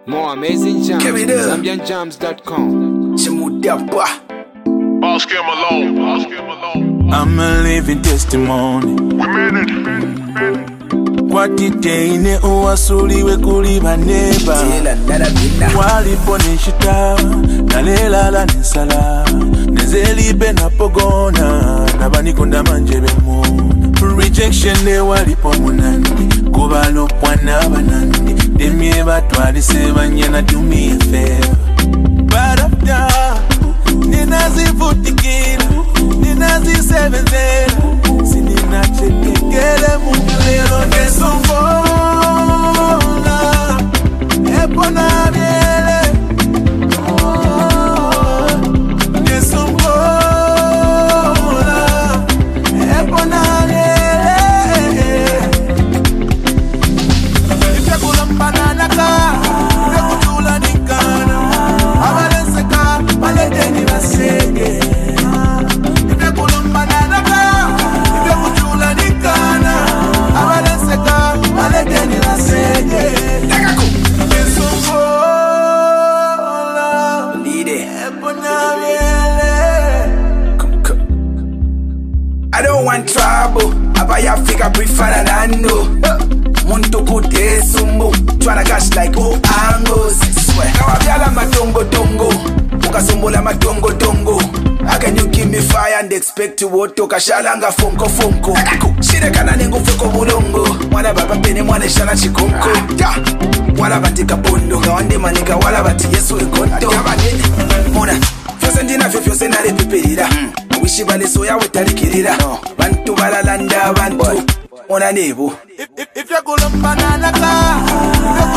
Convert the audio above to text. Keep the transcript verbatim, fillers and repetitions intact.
More amazing jams. Zambian Jams dot com. Boss Kim alone. Boss Kim alone. I'm a living testimony. We made it. We made it. Kwatiteine uwasuliwe kuli baneba walipo nishita nalelala nisala nezelibe napogona nabanikonda manjebe muna rejection ne walipo munandi kubalopwa nabanandi demye batwalise banyena do me a favor but after ninazivutikira ninazisebenzela sininachekekele munulelo nesumbola epona miele nesumbola epona miele ifyakulambananaka ifyakutula nikana abaleseka baledeni basege I don't want trouble. Abaya figure prefer than I know. Muntu kute sumbo. Tryna cash like all angles. Swear. Now I biala matongo tongo. Ukasumbola matongo tongo. How can you give me fire and expect to woto kashalanga fonko fonko? Shire kana nengo foko bulongo. Mwana baba pene mwana shana chikonko. Wala batika pondo. Gawande manika wala bati yesu ekonto. Mona. Fyose ndina fyo fyose nale peperira. Wishi bale soya wetarikirira. Bantu balalanda bantu. Mona nebo. If you're gonna banana car,